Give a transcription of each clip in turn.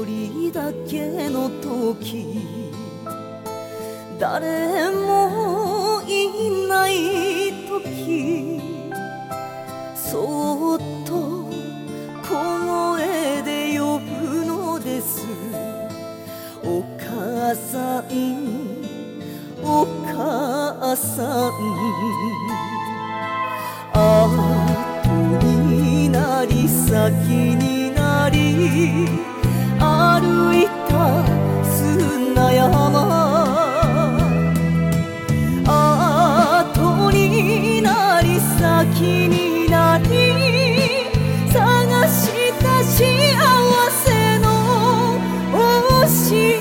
人だけの時、誰もいない時、そっと小声で呼ぶのです。お母さん、お母さん。後になり先になり歩いた砂山、後になり先になり探した幸せの星。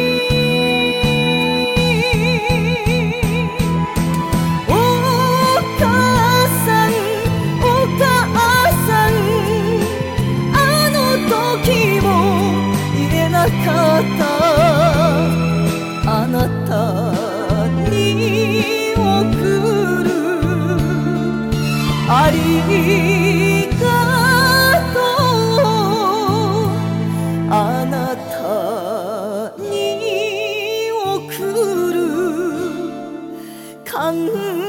あなたに送るありがとう、あなたに送る感謝